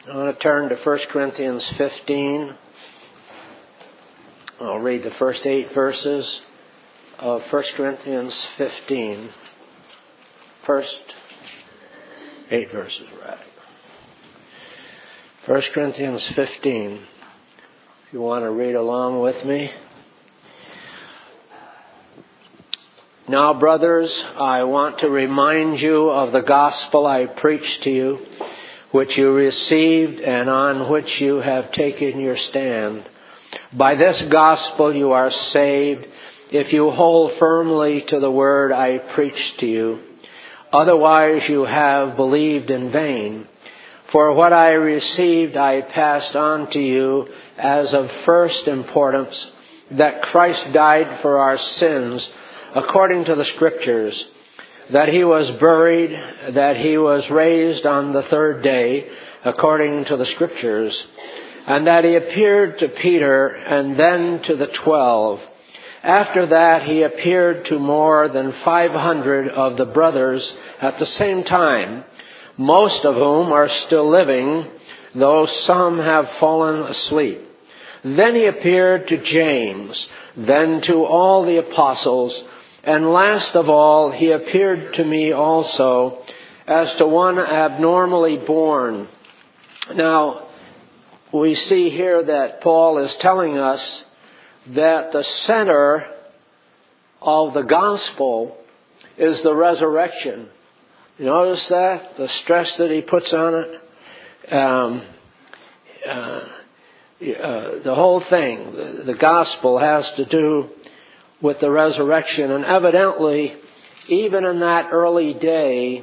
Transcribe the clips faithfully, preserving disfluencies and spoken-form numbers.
I want to turn to First Corinthians fifteen. I'll read the first eight verses of First Corinthians fifteen. First eight verses, right. First Corinthians fifteen. If you want to read along with me. Now, brothers, I want to remind you of the gospel I preached to you, which you received and on which you have taken your stand. By this gospel you are saved, if you hold firmly to the word I preached to you. Otherwise you have believed in vain. For what I received I passed on to you as of first importance, that Christ died for our sins according to the Scriptures, that he was buried, that he was raised on the third day according to the Scriptures, and that he appeared to Peter and then to the twelve. After that he appeared to more than five hundred of the brothers at the same time, most of whom are still living, though some have fallen asleep. Then he appeared to James, then to all the apostles, and last of all, he appeared to me also as to one abnormally born. Now, we see here that Paul is telling us that the center of the gospel is the resurrection. You notice that? The stress that he puts on it. Um, uh, uh, the whole thing, the, the gospel has to do with the resurrection. And evidently, even in that early day,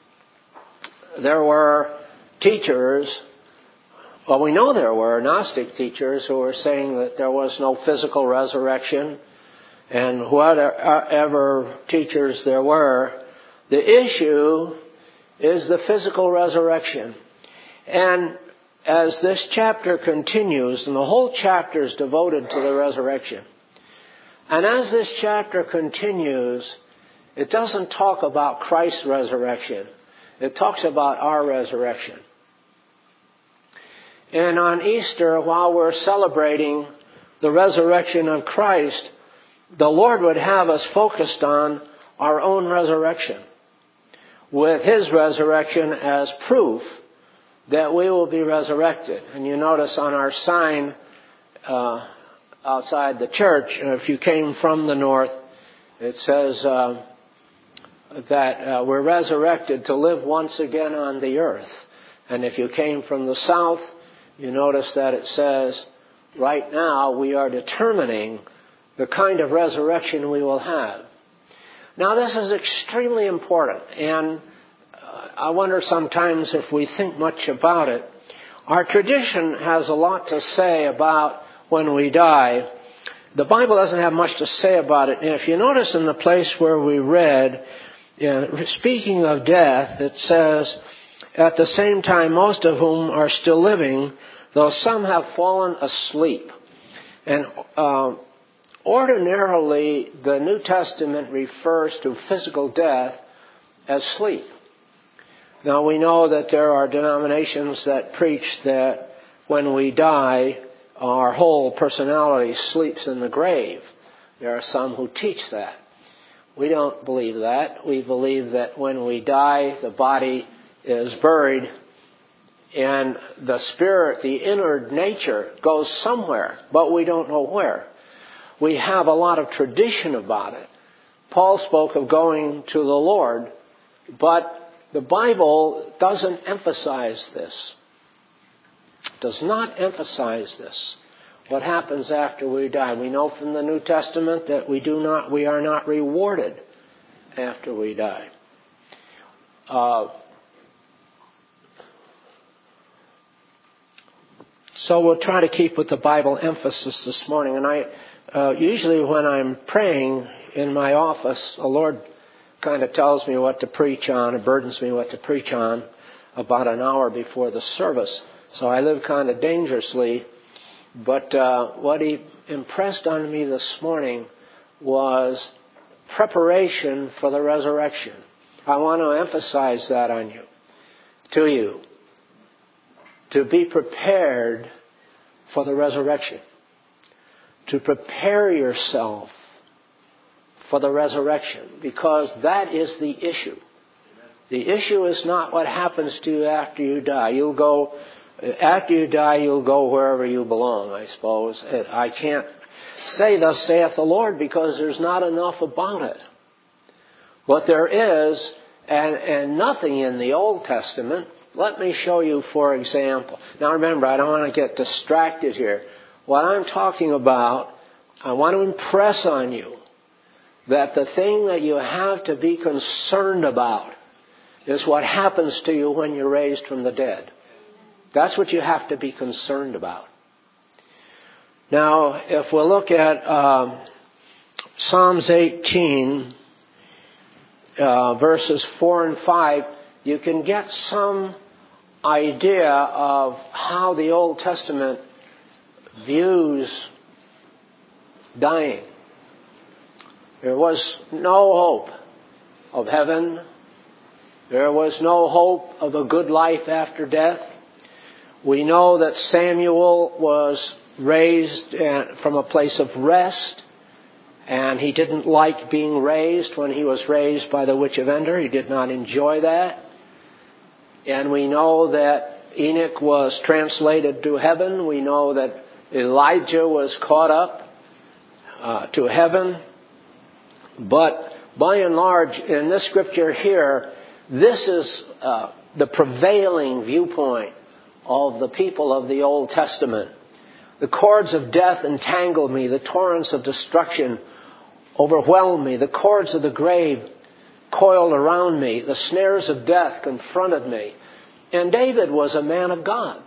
there were teachers, well, we know there were Gnostic teachers who were saying that there was no physical resurrection. And whatever teachers there were, the issue is the physical resurrection. And as this chapter continues, and the whole chapter is devoted to the resurrection, and as this chapter continues, it doesn't talk about Christ's resurrection. It talks about our resurrection. And on Easter, while we're celebrating the resurrection of Christ, the Lord would have us focused on our own resurrection, with his resurrection as proof that we will be resurrected. And you notice on our sign uh, outside the church, if you came from the north, it says uh, that uh, we're resurrected to live once again on the earth. And if you came from the south, you notice that it says, right now we are determining the kind of resurrection we will have. Now, this is extremely important, and uh, I wonder sometimes if we think much about it. Our tradition has a lot to say about when we die. The Bible doesn't have much to say about it. And if you notice in the place where we read, you know, speaking of death, it says, at the same time, most of whom are still living, though some have fallen asleep. And uh, ordinarily, the New Testament refers to physical death as sleep. Now, we know that there are denominations that preach that when we die, our whole personality sleeps in the grave. There are some who teach that. We don't believe that. We believe that when we die, the body is buried and the spirit, the inner nature, goes somewhere, but we don't know where. We have a lot of tradition about it. Paul spoke of going to the Lord, but the Bible doesn't emphasize this. Does not emphasize this. What happens after we die? We know from the New Testament that we do not, we are not rewarded after we die. Uh, so we'll try to keep with the Bible emphasis this morning. And I uh, usually when I'm praying in my office, the Lord kind of tells me what to preach on, and burdens me what to preach on about an hour before the service. So I live kind of dangerously. But uh, what he impressed on me this morning was preparation for the resurrection. I want to emphasize that on you, to you. to be prepared for the resurrection. To prepare yourself for the resurrection, because that is the issue. The issue is not what happens to you after you die. You'll go, after you die, you'll go wherever you belong, I suppose. I can't say thus saith the Lord because there's not enough about it. But there is, and, and nothing in the Old Testament. Let me show you, for example. Now remember, I don't want to get distracted here. What I'm talking about, I want to impress on you that the thing that you have to be concerned about is what happens to you when you're raised from the dead. That's what you have to be concerned about. Now, if we look at um, Psalms eighteen, uh, verses four and five, you can get some idea of how the Old Testament views dying. There was no hope of heaven. There was no hope of a good life after death. We know that Samuel was raised from a place of rest, and he didn't like being raised when he was raised by the witch of Endor. He did not enjoy that. And we know that Enoch was translated to heaven. We know that Elijah was caught up uh, to heaven. But by and large, in this scripture here, this is uh, the prevailing viewpoint of the people of the Old Testament. The cords of death entangled me. The torrents of destruction overwhelmed me. The cords of the grave coiled around me. The snares of death confronted me. And David was a man of God.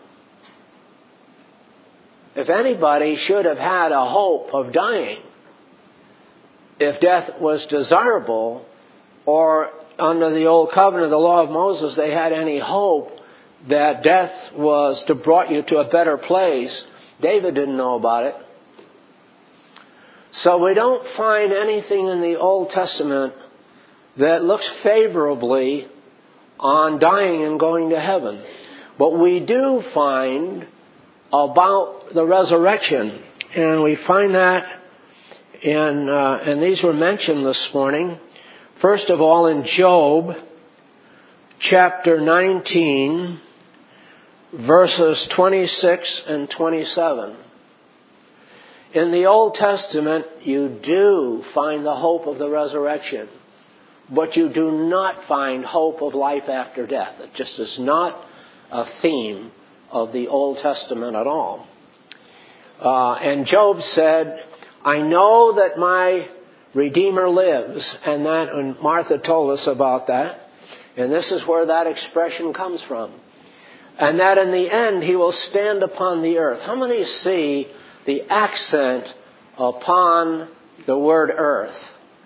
If anybody should have had a hope of dying, if death was desirable, or under the Old Covenant, the law of Moses, they had any hope that death was to brought you to a better place, David didn't know about it. So we don't find anything in the Old Testament that looks favorably on dying and going to heaven. But we do find about the resurrection, and we find that in, uh, and these were mentioned this morning. First of all, in Job, chapter nineteen, verses twenty-six and twenty-seven. In the Old Testament, you do find the hope of the resurrection, but you do not find hope of life after death. It just is not a theme of the Old Testament at all. Uh, and Job said, I know that my Redeemer lives, and that, and Martha told us about that, and this is where that expression comes from. And that in the end he will stand upon the earth. How many see the accent upon the word earth?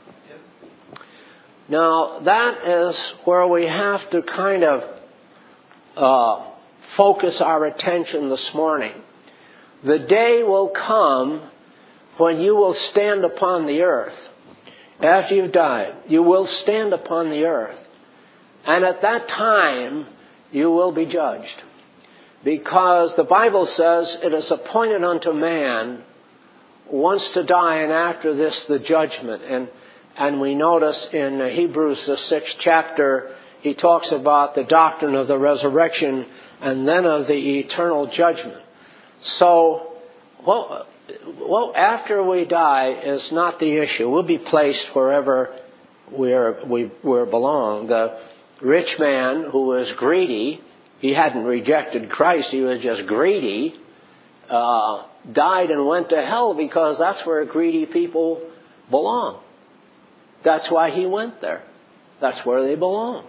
Now, that is where we have to kind of uh, focus our attention this morning. The day will come when you will stand upon the earth. After you've died, you will stand upon the earth. And at that time, you will be judged. Because the Bible says it is appointed unto man once to die, and after this the judgment. And and we notice in Hebrews, the sixth chapter, he talks about the doctrine of the resurrection and then of the eternal judgment. So, well, well after we die is not the issue. We'll be placed wherever we're, we we belong. The rich man who was greedy, he hadn't rejected Christ, he was just greedy, uh, died and went to hell because that's where greedy people belong. That's why he went there. That's where they belong.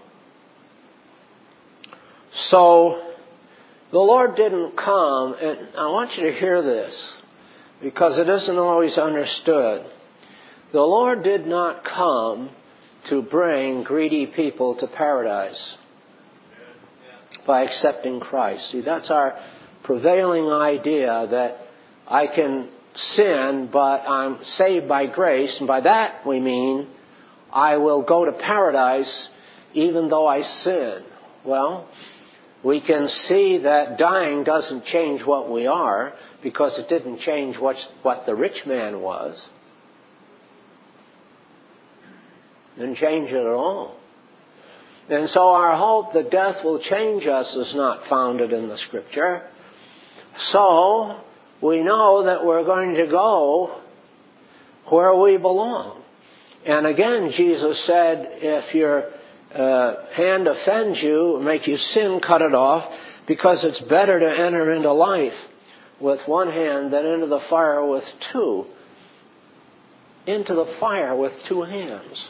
So, the Lord didn't come, and I want you to hear this, because it isn't always understood. The Lord did not come to bring greedy people to paradise by accepting Christ. See, that's our prevailing idea, that I can sin, but I'm saved by grace, and by that we mean I will go to paradise even though I sin. Well, We can see that dying doesn't change what we are, because it didn't change what, what the rich man was. Didn't change it at all. And so our hope that death will change us is not founded in the Scripture. So we know that we're going to go where we belong. And again, Jesus said, if your uh, hand offends you, make you sin, cut it off, because it's better to enter into life with one hand than into the fire with two. Into the fire with two hands.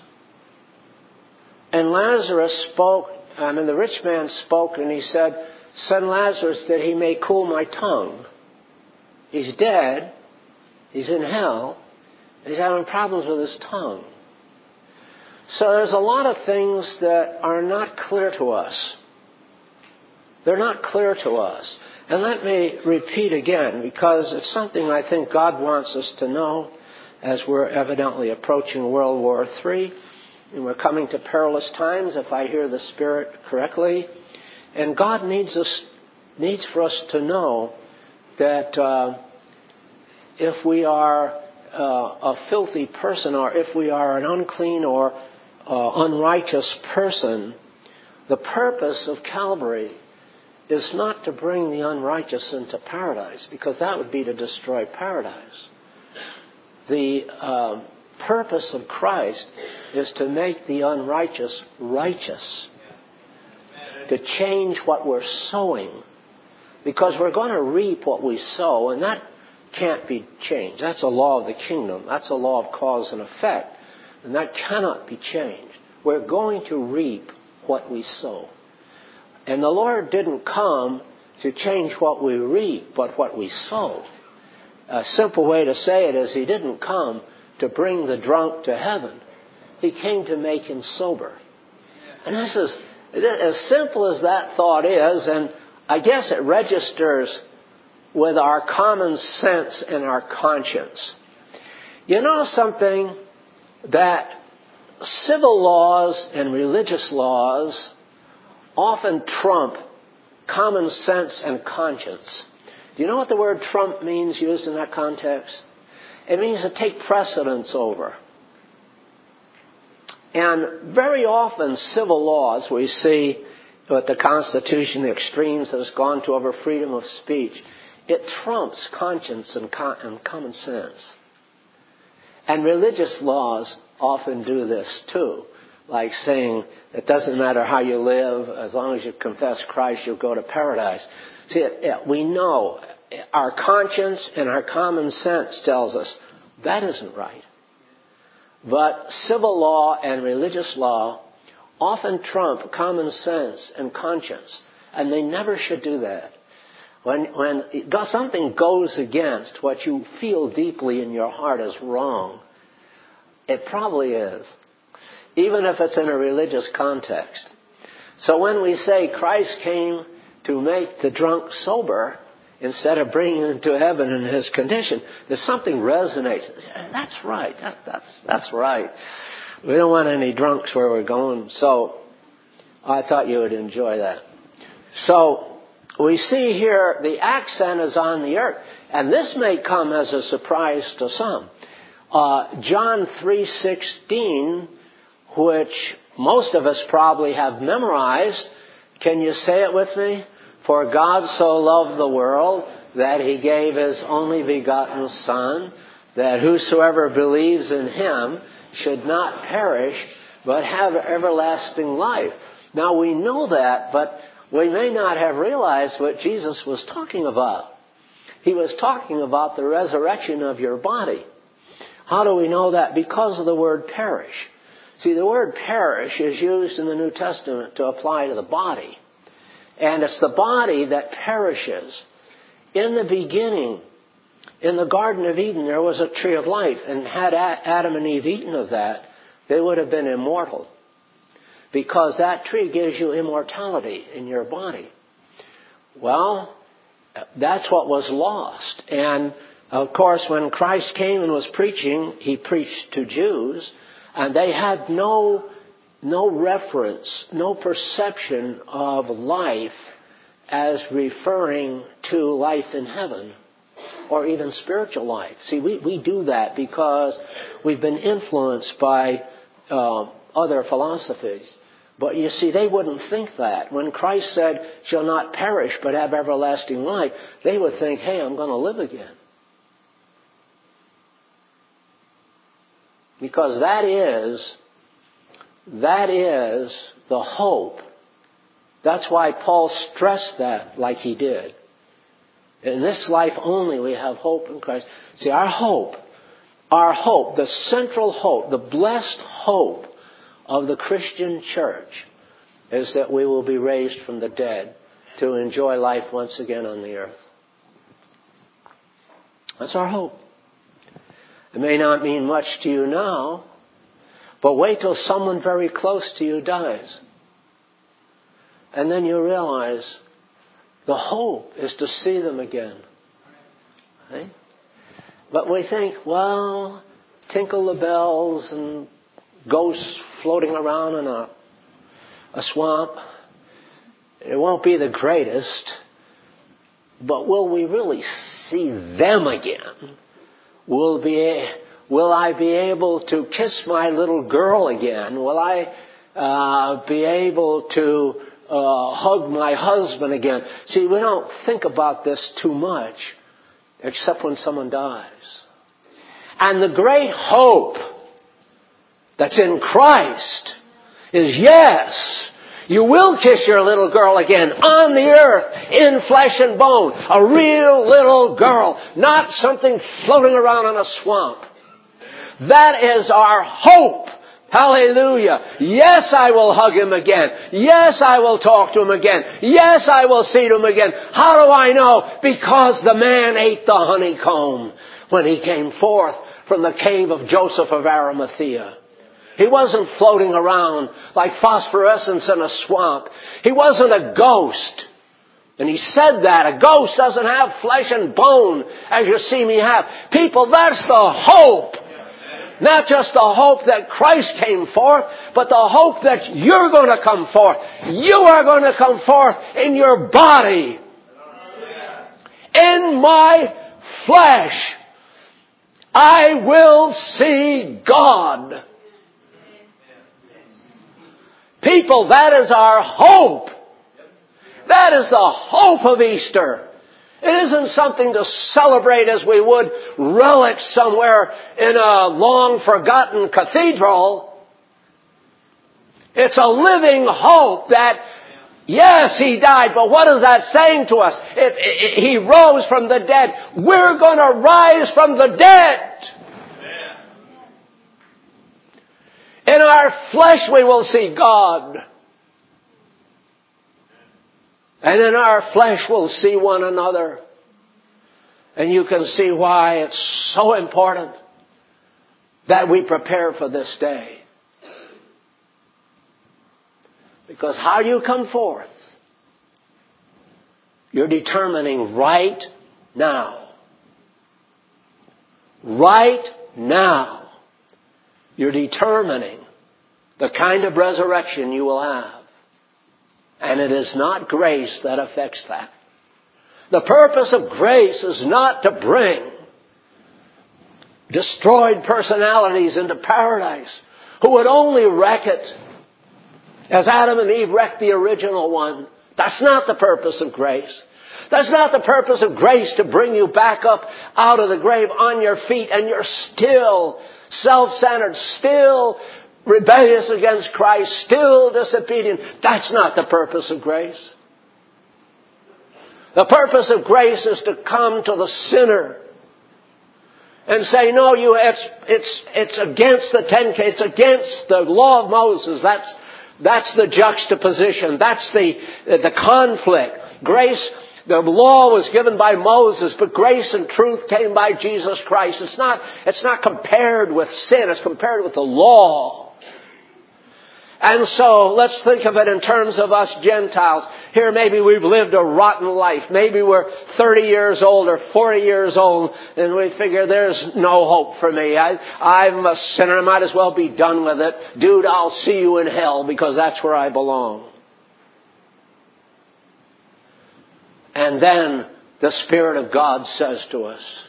And Lazarus spoke, I mean the rich man spoke, and he said, send Lazarus that he may cool my tongue. He's dead. He's in hell. He's having problems with his tongue. So there's a lot of things that are not clear to us. They're not clear to us. And let me repeat again, because it's something I think God wants us to know as we're evidently approaching World War Three. And we're coming to perilous times, if I hear the Spirit correctly. And God needs us, needs for us to know that uh, if we are uh, a filthy person, or if we are an unclean or uh, unrighteous person, the purpose of Calvary is not to bring the unrighteous into paradise, because that would be to destroy paradise. The uh, purpose of Christ is to make the unrighteous righteous, to change what we're sowing, because we're going to reap what we sow, and that can't be changed. That's a law of the kingdom. That's a law of cause and effect, and that cannot be changed. We're going to reap what we sow. And the Lord didn't come to change what we reap, but what we sow. A simple way to say it is, He didn't come to bring the drunk to heaven. He came to make him sober. And this is, as simple as that thought is, and I guess it registers with our common sense and our conscience. You know something? That civil laws and religious laws often trump common sense and conscience. Do you know what the word trump means used in that context? It means to take precedence over. And very often civil laws, we see with the Constitution, the extremes that has gone to over freedom of speech, it trumps conscience and, con- and common sense. And religious laws often do this too. Like saying, it doesn't matter how you live, as long as you confess Christ, you'll go to paradise. See, it, it, we know our conscience and our common sense tells us that isn't right. But civil law and religious law often trump common sense and conscience, and they never should do that. When, when something goes against what you feel deeply in your heart is wrong, it probably is, even if it's in a religious context. So when we say Christ came to make the drunk sober instead of bringing him to heaven in his condition, there's something resonates. That's right. That, that's that's right. We don't want any drunks where we're going. So I thought you would enjoy that. So we see here the accent is on the earth, and this may come as a surprise to some. Uh, John three sixteen, which most of us probably have memorized. Can you say it with me? For God so loved the world that He gave His only begotten Son, that whosoever believes in Him should not perish, but have everlasting life. Now we know that, but we may not have realized what Jesus was talking about. He was talking about the resurrection of your body. How do we know that? Because of the word perish. See, the word perish is used in the New Testament to apply to the body. And it's the body that perishes. In the beginning, in the Garden of Eden, there was a tree of life. And had Adam and Eve eaten of that, they would have been immortal. Because that tree gives you immortality in your body. Well, that's what was lost. And, of course, when Christ came and was preaching, He preached to Jews. And they had no, no reference, no perception of life as referring to life in heaven or even spiritual life. See, we, we do that because we've been influenced by uh, other philosophies. But you see, they wouldn't think that. When Christ said, shall not perish but have everlasting life, they would think, hey, I'm going to live again. Because that is, that is the hope. That's why Paul stressed that like he did. In this life only we have hope in Christ. See, our hope, our hope, the central hope, the blessed hope of the Christian church is that we will be raised from the dead to enjoy life once again on the earth. That's our hope. It may not mean much to you now, but wait till someone very close to you dies. And then you realize the hope is to see them again. Right? But we think, well, tinkle the bells and ghosts floating around in a, a swamp. It won't be the greatest, but will we really see them again? Will be, will I be able to kiss my little girl again? Will I uh, be able to uh, hug my husband again? See, we don't think about this too much, except when someone dies. And the great hope that's in Christ is, yes, you will kiss your little girl again on the earth, in flesh and bone. A real little girl, not something floating around in a swamp. That is our hope. Hallelujah. Yes, I will hug him again. Yes, I will talk to him again. Yes, I will see to him again. How do I know? Because the man ate the honeycomb when he came forth from the cave of Joseph of Arimathea. He wasn't floating around like phosphorescence in a swamp. He wasn't a ghost. And he said that. A ghost doesn't have flesh and bone as you see me have. People, that's the hope. Not just the hope that Christ came forth, but the hope that you're going to come forth. You are going to come forth in your body. In my flesh, I will see God. People, that is our hope. That is the hope of Easter. It isn't something to celebrate as we would relics somewhere in a long-forgotten cathedral. It's a living hope that, yes, he died, but what is that saying to us? It, it, he rose from the dead. We're going to rise from the dead. In our flesh we will see God. And in our flesh we'll see one another. And you can see why it's so important that we prepare for this day. Because how you come forth, you're determining right now. Right now. You're determining the kind of resurrection you will have. And it is not grace that affects that. The purpose of grace is not to bring destroyed personalities into paradise who would only wreck it as Adam and Eve wrecked the original one. That's not the purpose of grace. That's not the purpose of grace, to bring you back up out of the grave on your feet and you're still self-centered, still rebellious against Christ, still disobedient. That's not the purpose of grace. The purpose of grace is to come to the sinner and say, no, you, it's, it's, it's against the Ten K, it's against the law of Moses. That's, that's the juxtaposition. That's the, the conflict. Grace, the law was given by Moses, but grace and truth came by Jesus Christ. It's not, it's not compared with sin, it's compared with the law. And so let's think of it in terms of us Gentiles. Here maybe we've lived a rotten life. Maybe we're thirty years old or forty years old and we figure there's no hope for me. I, I'm a sinner. I might as well be done with it. Dude, I'll see you in hell because that's where I belong. And then the Spirit of God says to us,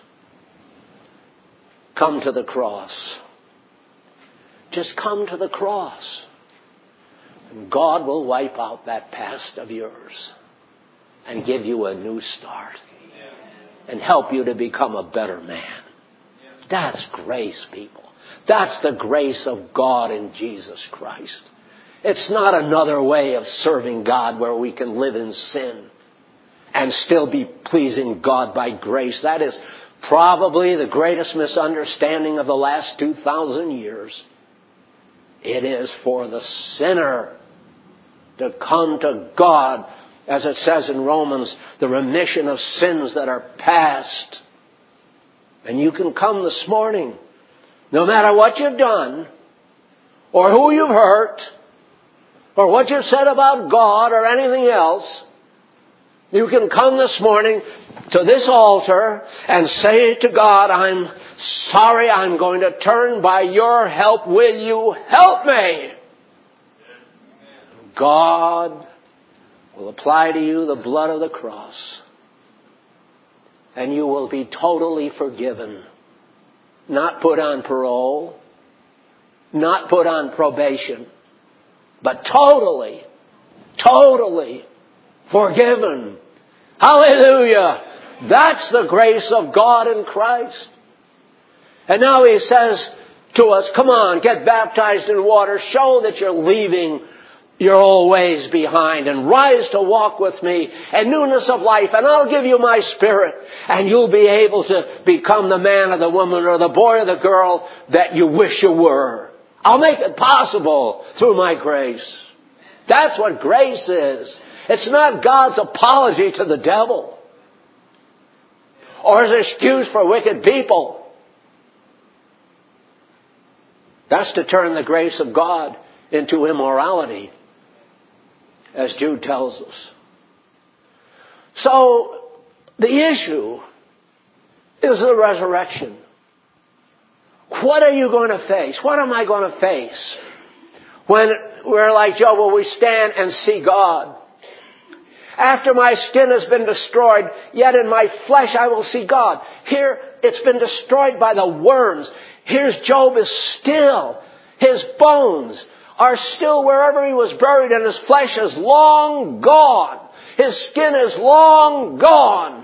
come to the cross. Just come to the cross. And God will wipe out that past of yours and give you a new start and help you to become a better man. That's grace, people. That's the grace of God in Jesus Christ. It's not another way of serving God where we can live in sin and still be pleasing God by grace. That is probably the greatest misunderstanding of the last two thousand years. It is for the sinner to come to God, as it says in Romans, the remission of sins that are past. And you can come this morning, no matter what you've done, or who you've hurt, or what you've said about God, or anything else. You can come this morning to this altar and say to God, I'm sorry, I'm going to turn by your help. Will you help me? God will apply to you the blood of the cross. And you will be totally forgiven. Not put on parole. Not put on probation. But totally, totally forgiven. Hallelujah. That's the grace of God in Christ. And now He says to us, come on, get baptized in water. Show that you're leaving your old ways behind and rise to walk with me and newness of life, and I'll give you my Spirit, and you'll be able to become the man or the woman or the boy or the girl that you wish you were. I'll make it possible through my grace. That's what grace is. It's not God's apology to the devil or his excuse for wicked people. That's to turn the grace of God into immorality, as Jude tells us. So, the issue is the resurrection. What are you going to face? What am I going to face when we're like Job, will we stand and see God? After my skin has been destroyed, yet in my flesh I will see God. Here, it's been destroyed by the worms. Here's Job is still. His bones are still wherever he was buried, and his flesh is long gone. His skin is long gone.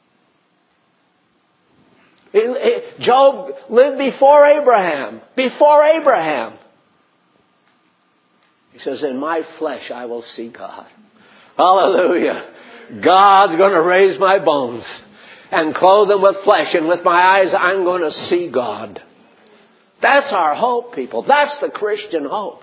He, he, Job lived before Abraham. Before Abraham. He says, in my flesh I will see God. Hallelujah. God's going to raise my bones and clothe them with flesh, and with my eyes I'm going to see God. That's our hope, people. That's the Christian hope.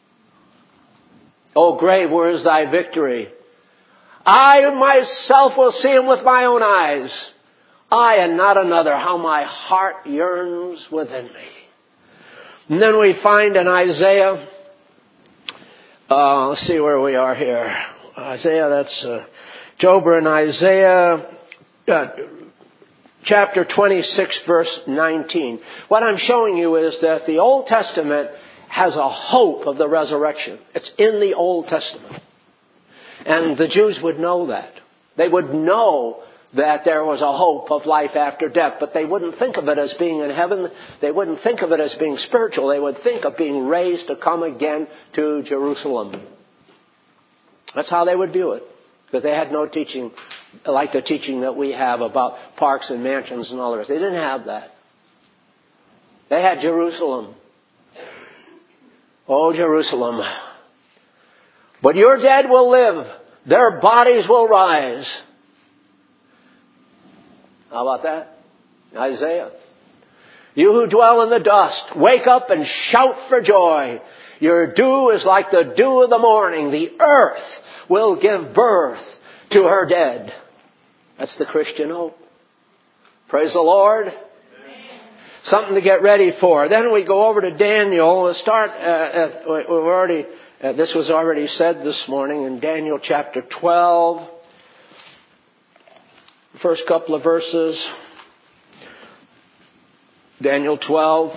O grave, where is thy victory? I myself will see him with my own eyes. I and not another, how my heart yearns within me. And then we find in Isaiah, uh, let's see where we are here. Isaiah, that's uh, Job in Isaiah uh, chapter twenty-six, verse nineteen. What I'm showing you is that the Old Testament has a hope of the resurrection. It's in the Old Testament. And the Jews would know that. They would know that there was a hope of life after death, but they wouldn't think of it as being in heaven. They wouldn't think of it as being spiritual. They would think of being raised to come again to Jerusalem. That's how they would view it, because they had no teaching like the teaching that we have about parks and mansions and all the rest. They didn't have that. They had Jerusalem. Oh, Jerusalem. But your dead will live. Their bodies will rise. How about that? Isaiah. You who dwell in the dust, wake up and shout for joy. Your dew is like the dew of the morning. The earth will give birth to her dead. That's the Christian hope. Praise the Lord. Something to get ready for. Then we go over to Daniel. We'll start, uh, at, we've already, uh, this was already said this morning in Daniel chapter twelve. First couple of verses. Daniel twelve.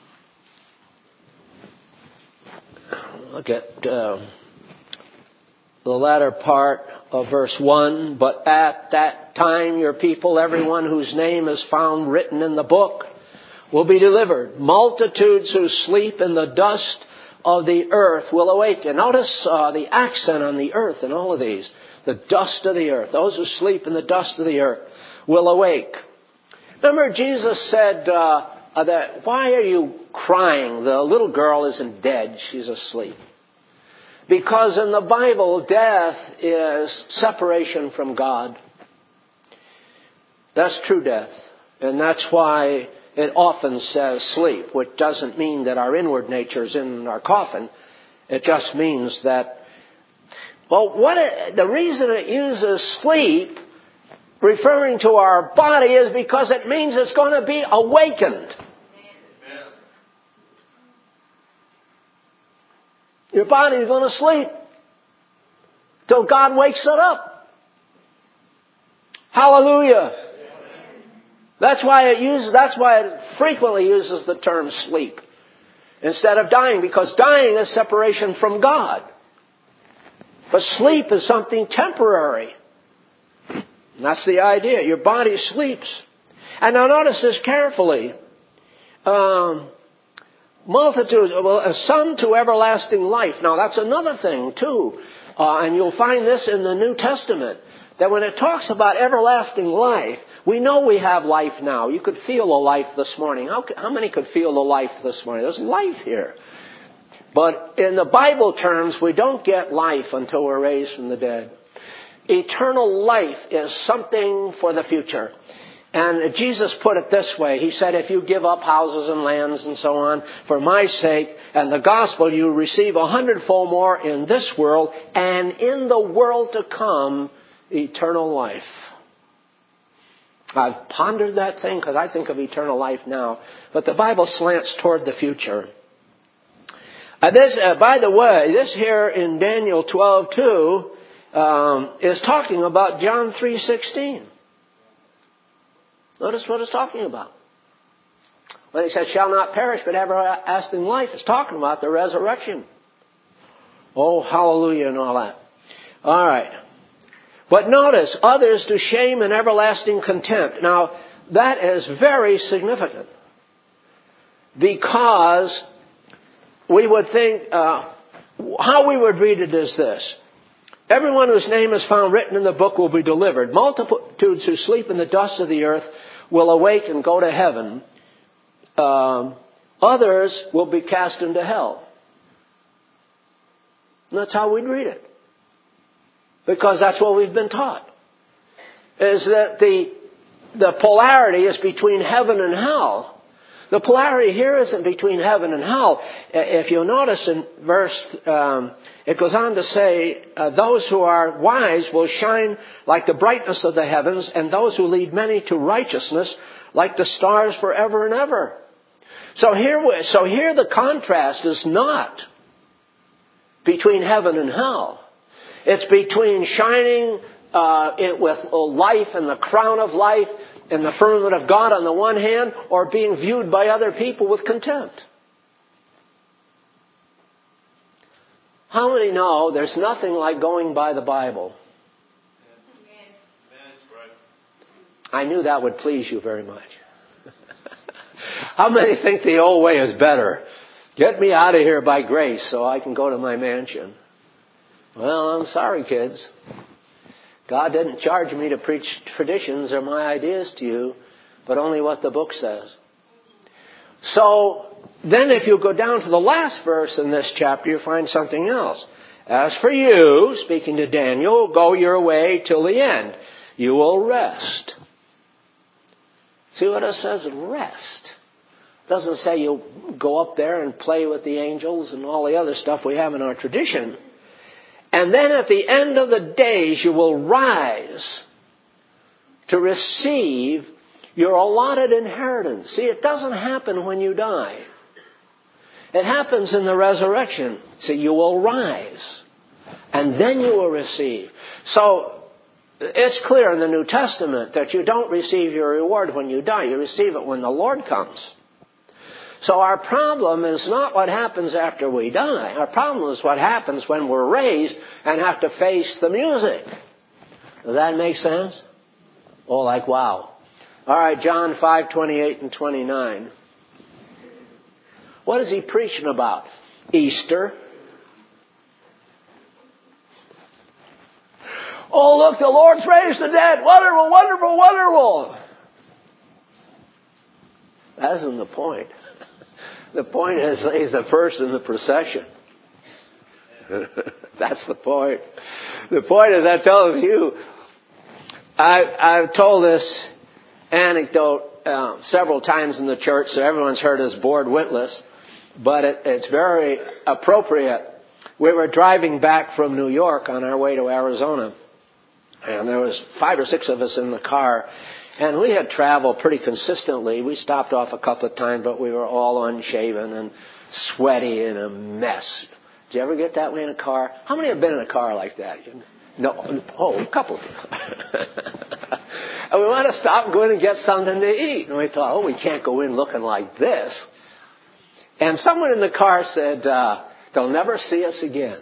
Look at uh, the latter part of verse one. But at that time your people, everyone whose name is found written in the book, will be delivered. Multitudes who sleep in the dust of the earth will awaken. Notice uh, the accent on the earth in all of these. The dust of the earth. Those who sleep in the dust of the earth will awake. Remember, Jesus said uh, that, why are you crying? The little girl isn't dead. She's asleep. Because in the Bible, death is separation from God. That's true death. And that's why it often says sleep, which doesn't mean that our inward nature is in our coffin. It just means that, well, what it, the reason it uses sleep, referring to our body, is because it means it's going to be awakened. Your body is going to sleep till God wakes it up. Hallelujah. That's why it uses, that's why it frequently uses the term sleep instead of dying, because dying is separation from God. But sleep is something temporary. And that's the idea. Your body sleeps. And now notice this carefully. Um, multitudes, well, some to everlasting life. Now that's another thing too. Uh, and you'll find this in the New Testament. That when it talks about everlasting life, we know we have life now. You could feel a life this morning. How, how many could feel a life this morning? There's life here. But in the Bible terms, we don't get life until we're raised from the dead. Eternal life is something for the future. And Jesus put it this way. He said, if you give up houses and lands and so on for my sake and the gospel, you receive a hundredfold more in this world, and in the world to come, eternal life. I've pondered that thing because I think of eternal life now. But the Bible slants toward the future. Uh, this, uh, by the way, this here in Daniel twelve two um, is talking about John three sixteen. Notice what it's talking about. When he says, shall not perish but everlasting life, it's talking about the resurrection. Oh, hallelujah and all that. All right. But notice, others to shame and everlasting contempt. Now, that is very significant. Because we would think, uh, how we would read it is this. Everyone whose name is found written in the book will be delivered. Multitudes who sleep in the dust of the earth will awake and go to heaven. Um, others will be cast into hell. And that's how we'd read it. Because that's what we've been taught. Is that the, the polarity is between heaven and hell. The polarity here isn't between heaven and hell. If you'll notice in verse, um, it goes on to say, uh, those who are wise will shine like the brightness of the heavens, and those who lead many to righteousness like the stars forever and ever. So here, so here the contrast is not between heaven and hell. It's between shining uh, it with life and the crown of life and the firmament of God on the one hand, or being viewed by other people with contempt. How many know there's nothing like going by the Bible? I knew that would please you very much. How many think the old way is better? Get me out of here by grace so I can go to my mansion. Well, I'm sorry, kids. God didn't charge me to preach traditions or my ideas to you, but only what the book says. So, then if you go down to the last verse in this chapter, you find something else. As for you, speaking to Daniel, go your way till the end. You will rest. See what it says? Rest. It doesn't say you'll go up there and play with the angels and all the other stuff we have in our tradition. And then at the end of the days, you will rise to receive your allotted inheritance. See, it doesn't happen when you die. It happens in the resurrection. See, you will rise. And then you will receive. So, it's clear in the New Testament that you don't receive your reward when you die. You receive it when the Lord comes. So our problem is not what happens after we die. Our problem is what happens when we're raised and have to face the music. Does that make sense? Oh, like, wow. All right, John five, twenty-eight and twenty-nine. What is he preaching about? Easter. Oh, look, the Lord's raised the dead. Wonderful, wonderful, wonderful. That isn't the point. The point is he's the first in the procession. That's the point. The point is, I tell you, I, I've told this anecdote uh, several times in the church, so everyone's heard us bored witless, but it, it's very appropriate. We were driving back from New York on our way to Arizona, and there was five or six of us in the car, and we had traveled pretty consistently. We stopped off a couple of times, but we were all unshaven and sweaty and a mess. Did you ever get that way in a car? How many have been in a car like that? No. Oh, a couple of you. And we want to stop and go in and get something to eat. And we thought, oh, we can't go in looking like this. And someone in the car said, uh, they'll never see us again.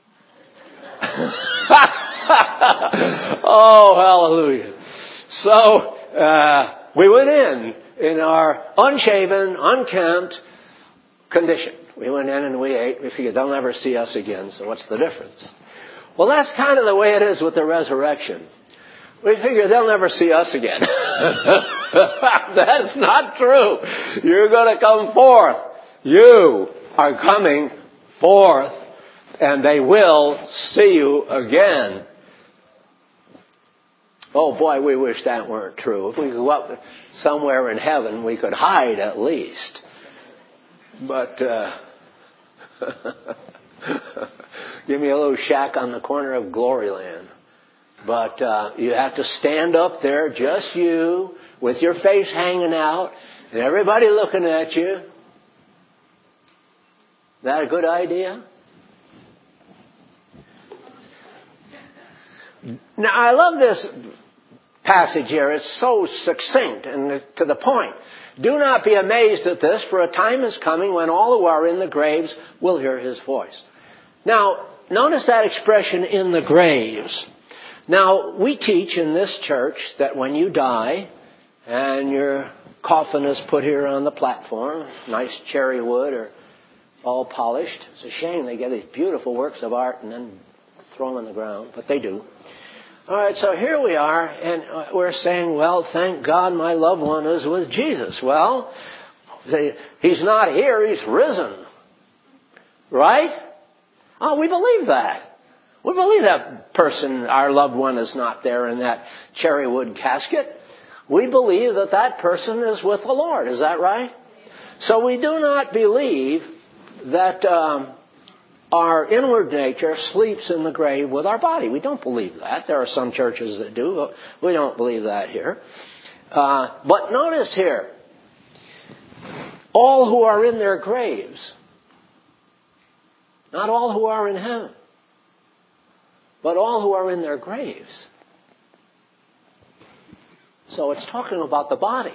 Oh, hallelujah. So, uh, we went in, in our unshaven, unkempt condition. We went in and we ate. We figured they'll never see us again, so what's the difference? Well, that's kind of the way it is with the resurrection. We figure they'll never see us again. That's not true. You're going to come forth. You are coming forth, and they will see you again. Oh boy, we wish that weren't true. If we could go up somewhere in heaven, we could hide at least. But uh, give me a little shack on the corner of Gloryland. But uh, you have to stand up there, just you, with your face hanging out, and everybody looking at you. Is that a good idea? Now, I love this passage here. It's so succinct and to the point. Do not be amazed at this, for a time is coming when all who are in the graves will hear his voice. Now, notice that expression, in the graves. Now, we teach in this church that when you die and your coffin is put here on the platform, nice cherry wood or all polished. It's a shame they get these beautiful works of art and then throw them on the ground, but they do. All right, so here we are, and we're saying, well, thank God my loved one is with Jesus. Well, he's not here, he's risen. Right? Oh, we believe that. We believe that person, our loved one, is not there in that cherry wood casket. We believe that that person is with the Lord. Is that right? So we do not believe that um, our inward nature sleeps in the grave with our body. We don't believe that. There are some churches that do, but we don't believe that here. Uh, but notice here, all who are in their graves, not all who are in heaven, but all who are in their graves. So it's talking about the body.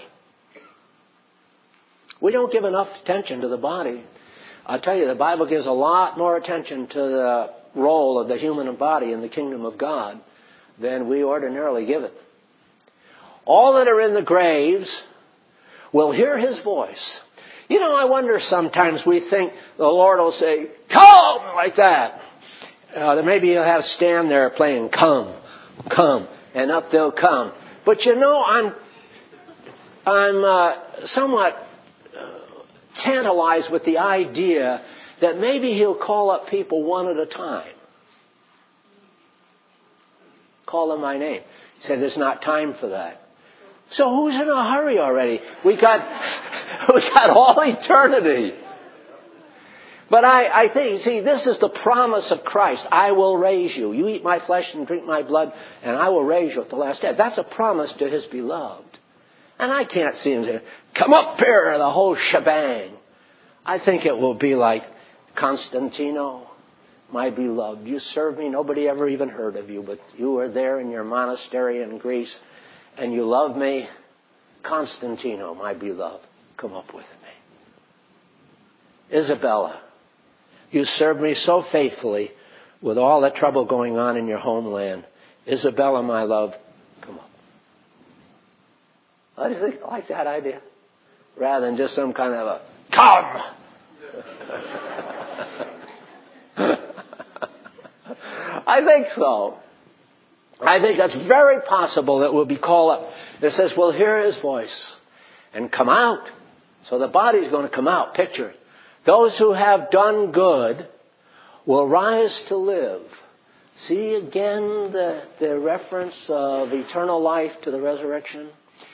We don't give enough attention to the body. I'll tell you, the Bible gives a lot more attention to the role of the human body in the kingdom of God than we ordinarily give it. All that are in the graves will hear his voice. You know, I wonder sometimes we think the Lord will say, come, like that. Uh, maybe he'll have stand there playing, come, come, and up they'll come. But you know, I'm, I'm uh, somewhat tantalized with the idea that maybe he'll call up people one at a time. Call them by name. He said, there's not time for that. So who's in a hurry already? We got, we got all eternity. But I, I think, see, this is the promise of Christ. I will raise you. You eat my flesh and drink my blood, and I will raise you at the last day. That's a promise to his beloved. And I can't see him say, come up here, the whole shebang. I think it will be like, Constantino, my beloved, you served me. Nobody ever even heard of you, but you were there in your monastery in Greece, and you loved me. Constantino, my beloved, come up with me. Isabella, you served me so faithfully with all the trouble going on in your homeland. Isabella, my love, come on. I just like that idea. Rather than just some kind of a, come! I think so. I think that's very possible that we'll be called up. It says we'll hear his voice and come out. So the body's going to come out. Picture it. Those who have done good will rise to live. See again the, the reference of eternal life to the resurrection.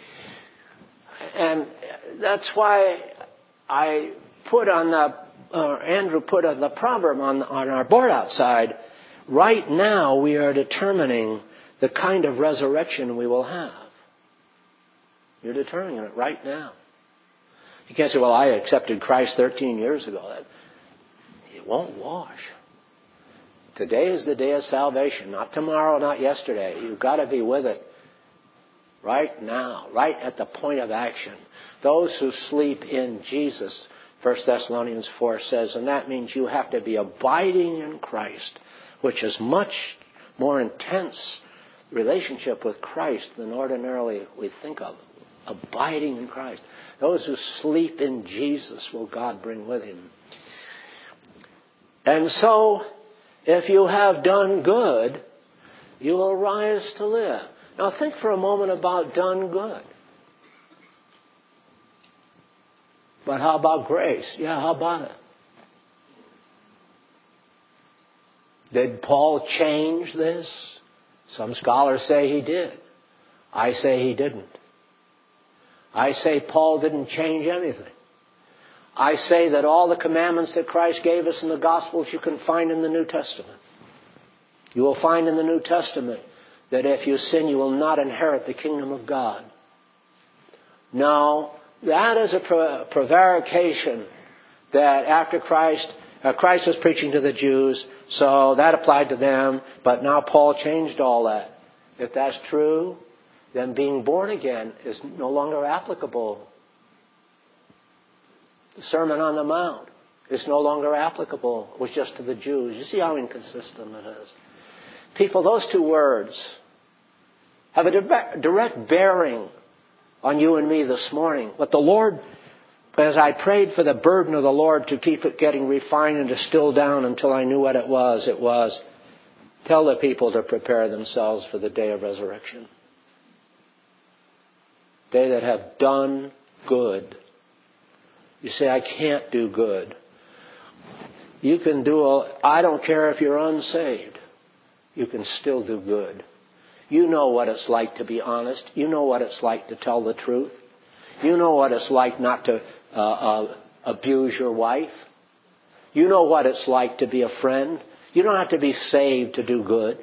And that's why I put on the, uh, Andrew put on the proverb on, on our board outside. Right now we are determining the kind of resurrection we will have. You're determining it right now. You can't say, well, I accepted Christ thirteen years ago. That, it won't wash. Today is the day of salvation. Not tomorrow, not yesterday. You've got to be with it right now, right at the point of action. Those who sleep in Jesus, First Thessalonians four says, and that means you have to be abiding in Christ, which is much more intense relationship with Christ than ordinarily we think of. Abiding in Christ. Those who sleep in Jesus will God bring with him. And so, if you have done good, you will rise to live. Now think for a moment about done good. But how about grace? Yeah, how about it? Did Paul change this? Some scholars say he did. I say he didn't. I say Paul didn't change anything. I say that all the commandments that Christ gave us in the Gospels you can find in the New Testament. You will find in the New Testament that if you sin, you will not inherit the kingdom of God. Now, that is a prevarication that after Christ, uh, Christ was preaching to the Jews, so that applied to them, but now Paul changed all that. If that's true, then being born again is no longer applicable. The Sermon on the Mount is no longer applicable. It was just to the Jews. You see how inconsistent it is. People, those two words have a direct bearing on you and me this morning. But the Lord, as I prayed for the burden of the Lord to keep it getting refined and distilled down until I knew what it was, it was, tell the people to prepare themselves for the day of resurrection. They that have done good. You say, I can't do good. You can do, a, I don't care if you're unsaved. You can still do good. You know what it's like to be honest. You know what it's like to tell the truth. You know what it's like not to uh, uh, abuse your wife. You know what it's like to be a friend. You don't have to be saved to do good.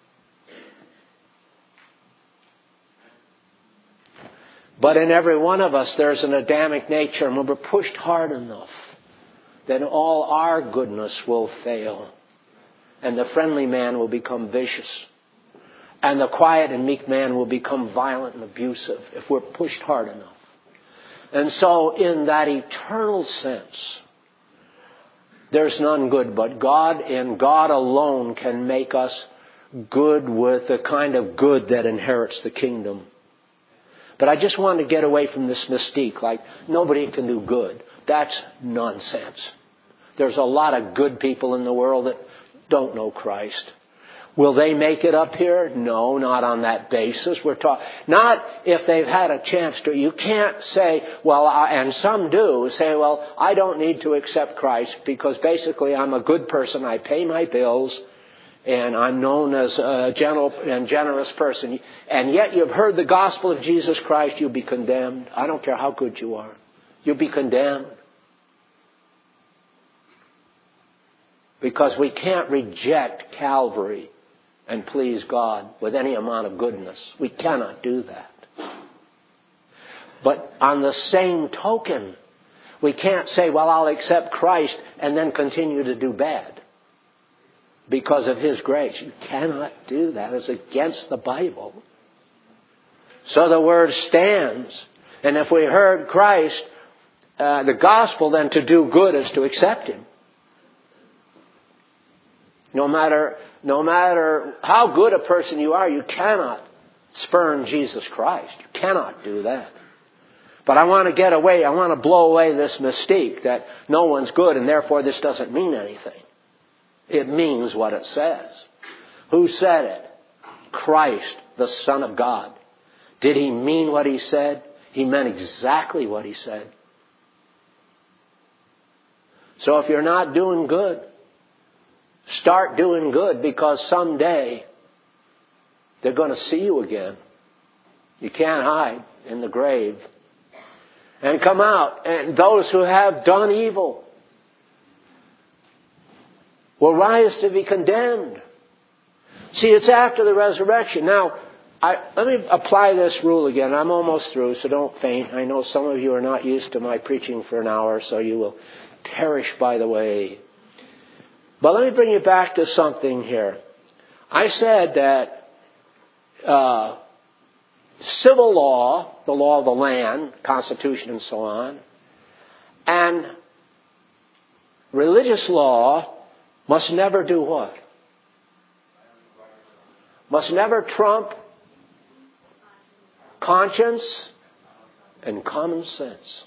But in every one of us, there's an Adamic nature. And when we're pushed hard enough, then all our goodness will fail. And the friendly man will become vicious. And the quiet and meek man will become violent and abusive if we're pushed hard enough. And so in that eternal sense, there's none good but God, and God alone can make us good with the kind of good that inherits the kingdom. But I just wanted to get away from this mystique, like nobody can do good. That's nonsense. There's a lot of good people in the world that don't know Christ. Will they make it up here? No, not on that basis. We're talking not if they've had a chance to. You can't say, well, I, and some do say, well, I don't need to accept Christ because basically I'm a good person. I pay my bills. And I'm known as a gentle and generous person. And yet you've heard the gospel of Jesus Christ, you'll be condemned. I don't care how good you are. You'll be condemned. Because we can't reject Calvary and please God with any amount of goodness. We cannot do that. But on the same token, we can't say, well, I'll accept Christ and then continue to do bad. Because of His grace. You cannot do that. It's against the Bible. So the word stands. And if we heard Christ uh, the gospel, then to do good is to accept Him. No matter, no matter how good a person you are, you cannot spurn Jesus Christ. You cannot do that. But I want to get away, I want to blow away this mystique that no one's good and therefore this doesn't mean anything. It means what it says. Who said it? Christ, the Son of God. Did He mean what He said? He meant exactly what He said. So if you're not doing good, start doing good, because someday they're going to see you again. You can't hide in the grave. And come out. And those who have done evil will rise to be condemned. See, it's after the resurrection. Now, I, let me apply this rule again. I'm almost through, so don't faint. I know some of you are not used to my preaching for an hour, so you will perish by the way. But let me bring you back to something here. I said that uh, civil law, the law of the land, Constitution and so on, and religious law must never do what? Must never trump conscience and common sense.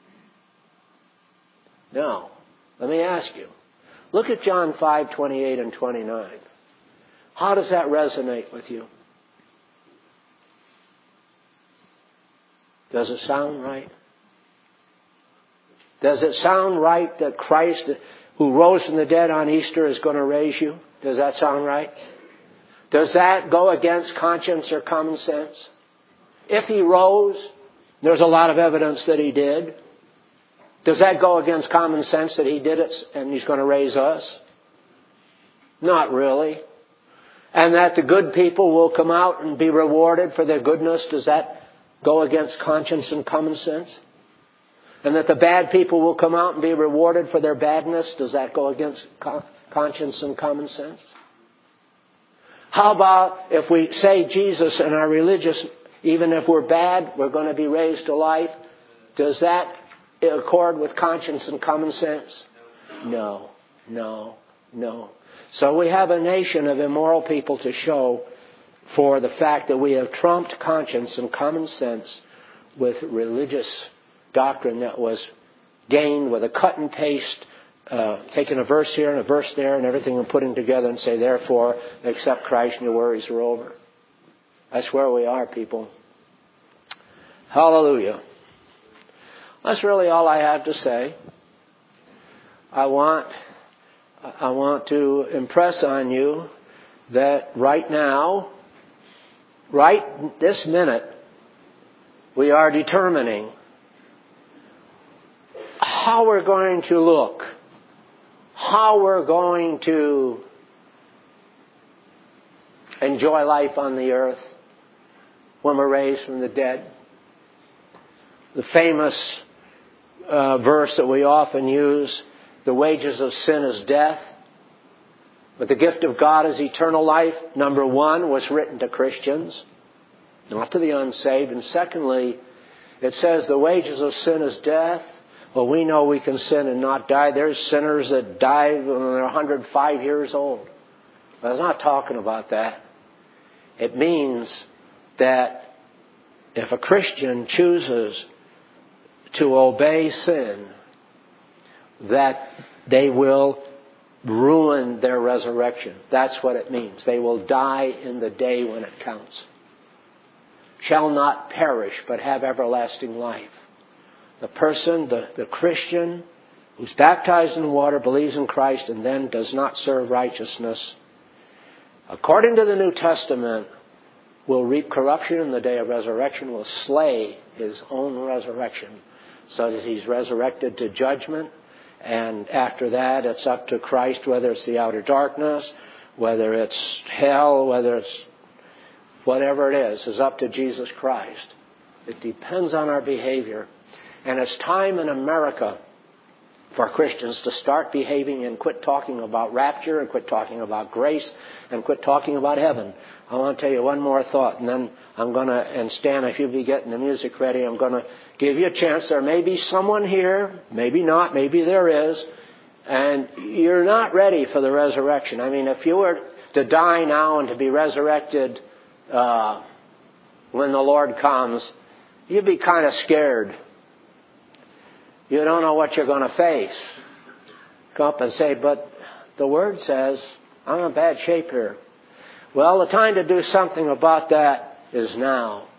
Now, let me ask you. Look at John five, twenty-eight and twenty-nine. How does that resonate with you? Does it sound right? Does it sound right that Christ, who rose from the dead on Easter, is going to raise you? Does that sound right? Does that go against conscience or common sense? If He rose, there's a lot of evidence that He did. Does that go against common sense that He did it and He's going to raise us? Not really. And that the good people will come out and be rewarded for their goodness, does that go against conscience and common sense? And that the bad people will come out and be rewarded for their badness, does that go against conscience and common sense? How about if we say Jesus and our religious, even if we're bad, we're going to be raised to life, does that accord with conscience and common sense? No, no, no. So we have a nation of immoral people to show for the fact that we have trumped conscience and common sense with religious doctrine that was gained with a cut and paste, uh, taking a verse here and a verse there and everything and putting together and say, therefore, accept Christ and your worries are over. That's where we are, people. Hallelujah. That's really all I have to say. I want, I want to impress on you that right now, right this minute, we are determining how we're going to look, how we're going to enjoy life on the earth when we're raised from the dead. The famous uh, verse that we often use, the wages of sin is death, but the gift of God is eternal life, number one, was written to Christians, not to the unsaved. And secondly, it says the wages of sin is death. Well, we know we can sin and not die. There's sinners that die when they're one hundred five years old. But it's not talking about that. It means that if a Christian chooses to obey sin, that they will ruin their resurrection. That's what it means. They will die in the day when it counts. Shall not perish, but have everlasting life. The person, the, the Christian, who's baptized in water, believes in Christ, and then does not serve righteousness, according to the New Testament, will reap corruption in the day of resurrection, will slay his own resurrection, so that he's resurrected to judgment. And after that, it's up to Christ, whether it's the outer darkness, whether it's hell, whether it's whatever it is, is up to Jesus Christ. It depends on our behavior. And it's time in America for Christians to start behaving and quit talking about rapture and quit talking about grace and quit talking about heaven. I want to tell you one more thought, and then I'm going to, and Stan, if you'll be getting the music ready, I'm going to give you a chance. There may be someone here, maybe not, maybe there is, and you're not ready for the resurrection. I mean, if you were to die now and to be resurrected uh, when the Lord comes, you'd be kind of scared. You don't know what you're going to face. Come up and say, but the Word says, I'm in bad shape here. Well, the time to do something about that is now.